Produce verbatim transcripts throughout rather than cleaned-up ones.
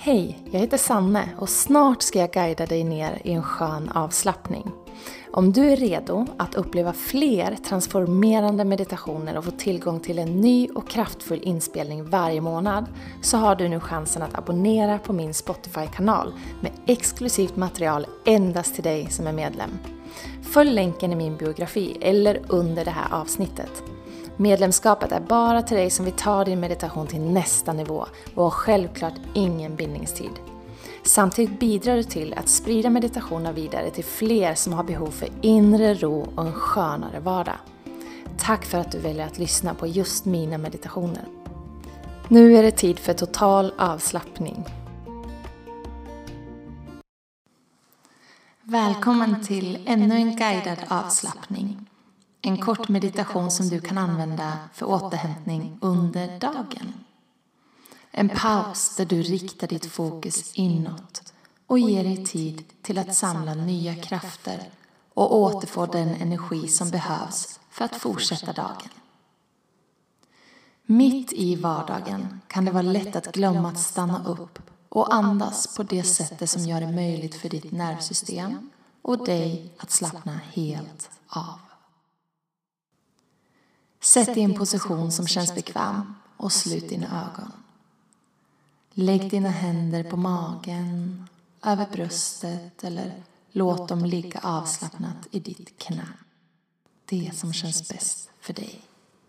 Hej, jag heter Sanne och snart ska jag guida dig ner i en skön avslappning. Om du är redo att uppleva fler transformerande meditationer och få tillgång till en ny och kraftfull inspelning varje månad så har du nu chansen att abonnera på min Spotify-kanal med exklusivt material endast till dig som är medlem. Följ länken i min biografi eller under det här avsnittet. Medlemskapet är bara till dig som vill ta din meditation till nästa nivå och har självklart ingen bindningstid. Samtidigt bidrar du till att sprida meditationer vidare till fler som har behov för inre ro och en skönare vardag. Tack för att du väljer att lyssna på just mina meditationer. Nu är det tid för total avslappning. Välkommen till ännu en guidad avslappning. En kort meditation som du kan använda för återhämtning under dagen. En paus där du riktar ditt fokus inåt och ger dig tid till att samla nya krafter och återfå den energi som behövs för att fortsätta dagen. Mitt i vardagen kan det vara lätt att glömma att stanna upp och andas på det sättet som gör det möjligt för ditt nervsystem och dig att slappna helt av. Sätt dig i en position som känns bekväm och slut dina ögon. Lägg dina händer på magen, över bröstet eller låt dem ligga avslappnat i ditt knä. Det som känns bäst för dig.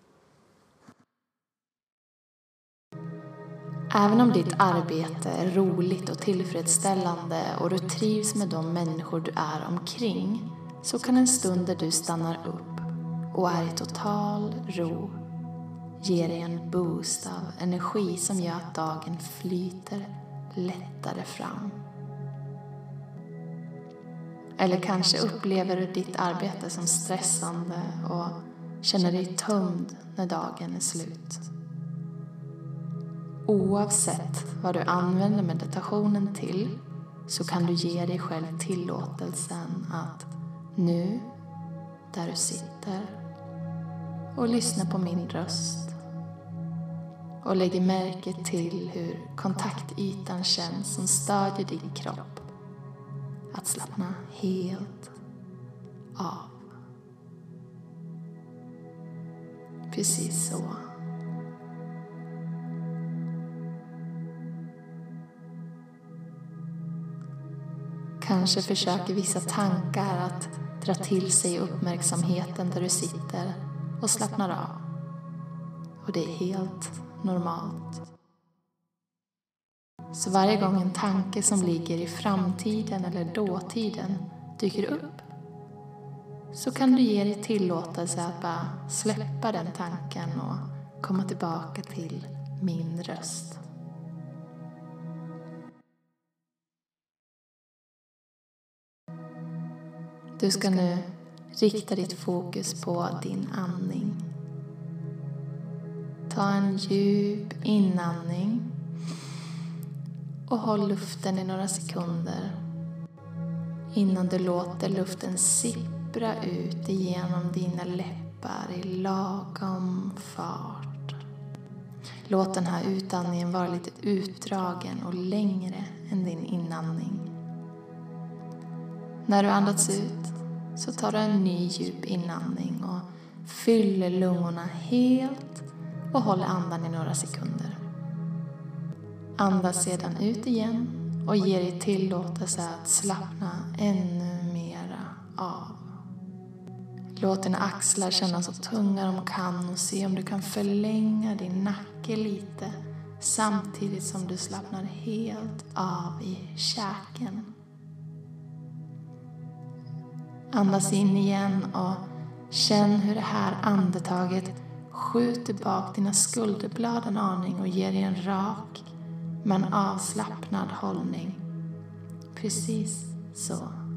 Även om ditt arbete är roligt och tillfredsställande och du trivs med de människor du är omkring så kan en stund där du stannar upp och är i total ro ger dig en boost av energi som gör att dagen flyter lättare fram. Eller kanske upplever du ditt arbete som stressande och känner dig tömd när dagen är slut. Oavsett vad du använder meditationen till så kan du ge dig själv tillåtelsen att nu, där du sitter och lyssna på min röst och lägger märke till hur kontaktytan känns som stödjer din kropp att slappna helt av. Precis så. Kanske försöker vissa tankar att dra till sig uppmärksamheten där du sitter och slappnar av. Och det är helt normalt. Så varje gång en tanke som ligger i framtiden eller dåtiden dyker upp så kan du ge dig tillåtelse att bara släppa den tanken och komma tillbaka till min röst. Du ska nu rikta ditt fokus på din andning. Ta en djup inandning och håll luften i några sekunder innan du låter luften sippra ut igenom dina läppar i lagom fart. Låt den här utandningen vara lite utdragen och längre än din inandning. När du andats ut så tar du en ny djup inandning och fyller lungorna helt och håller andan i några sekunder. Andas sedan ut igen och ge dig tillåtelse att slappna ännu mera av. Låt dina axlar kännas så tunga de kan och se om du kan förlänga din nacke lite samtidigt som du slappnar helt av i käken. Andas in igen och känn hur det här andetaget skjuter bak dina skulderblad en aning och ger dig en rak men avslappnad hållning. Precis så.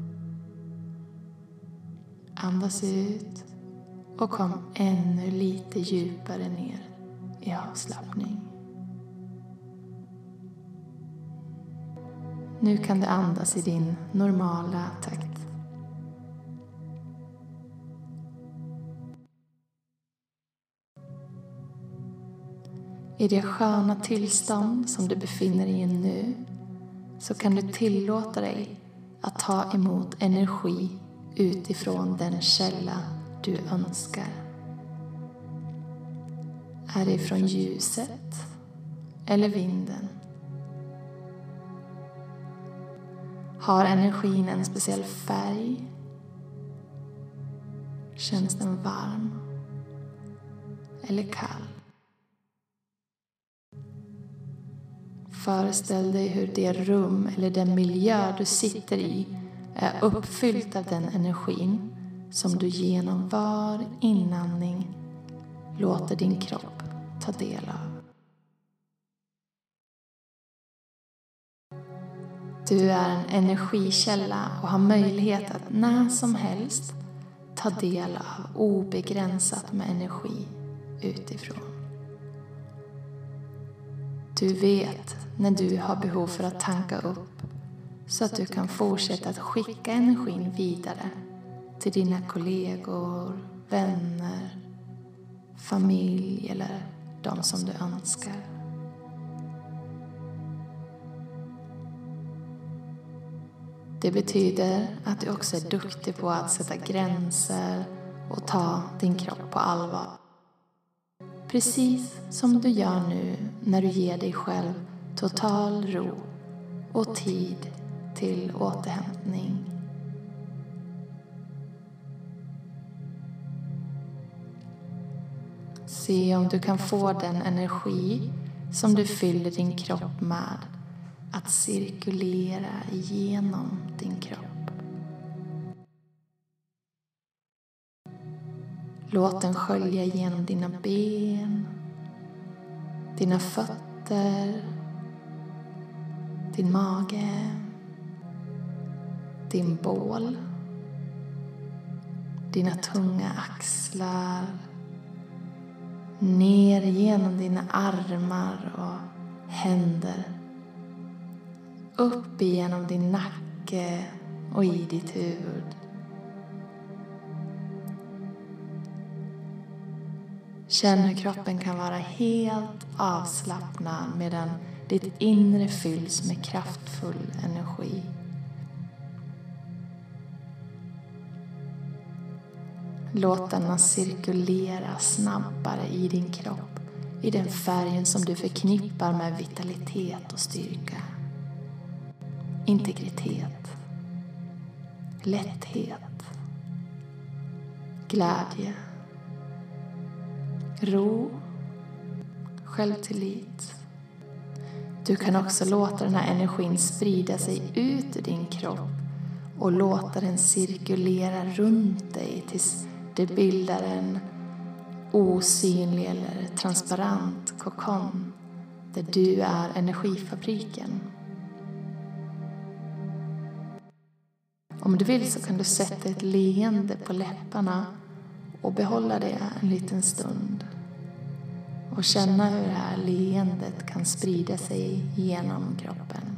Andas ut och kom ännu lite djupare ner i avslappning. Nu kan du andas i din normala takt. I det sköna tillstånd som du befinner dig i nu så kan du tillåta dig att ta emot energi utifrån den källa du önskar. Är det från ljuset eller vinden? Har energin en speciell färg? Känns den varm eller kall? Föreställ dig hur det rum eller den miljö du sitter i är uppfyllt av den energin som du genom var inandning låter din kropp ta del av. Du är en energikälla och har möjlighet att när som helst ta del av obegränsat med energi utifrån. Du vet när du har behov för att tanka upp så att du kan fortsätta att skicka energin vidare till dina kollegor, vänner, familj eller de som du önskar. Det betyder att du också är duktig på att sätta gränser och ta din kropp på allvar. Precis som du gör nu när du ger dig själv total ro och tid till återhämtning. Se om du kan få den energi som du fyller din kropp med att cirkulera igenom din kropp. Låt den skölja igenom dina ben, dina fötter, din mage, din bål, dina tunga axlar, ner genom dina armar och händer, upp igenom din nacke och i ditt huvud. Känn hur kroppen kan vara helt avslappnad medan ditt inre fylls med kraftfull energi. Låt denna cirkulera snabbare i din kropp i den färgen som du förknippar med vitalitet och styrka. Integritet, lätthet, glädje, ro, självtillit. Du kan också låta den här energin sprida sig ut ur din kropp och låta den cirkulera runt dig tills det bildar en osynlig eller transparent kokon där du är energifabriken. Om du vill så kan du sätta ett leende på läpparna och behålla det en liten stund. Och känna hur det här leendet kan sprida sig genom kroppen.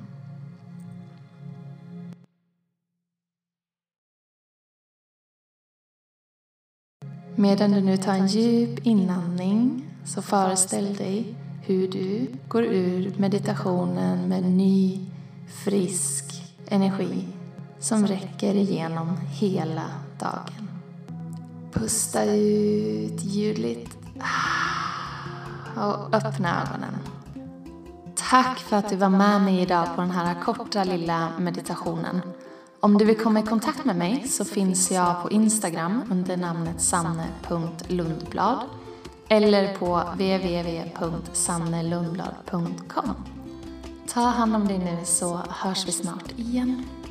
Medan du nu tar en djup inandning så föreställ dig hur du går ur meditationen med ny, frisk energi som räcker igenom hela dagen. Pusta ut ljudligt och öppna ögonen. Tack för att du var med mig idag på den här korta lilla meditationen. Om du vill komma i kontakt med mig så finns jag på Instagram under namnet sanne punkt lundblad eller på w w w punkt sanne lundblad punkt com. Ta hand om dig nu så hörs vi snart igen.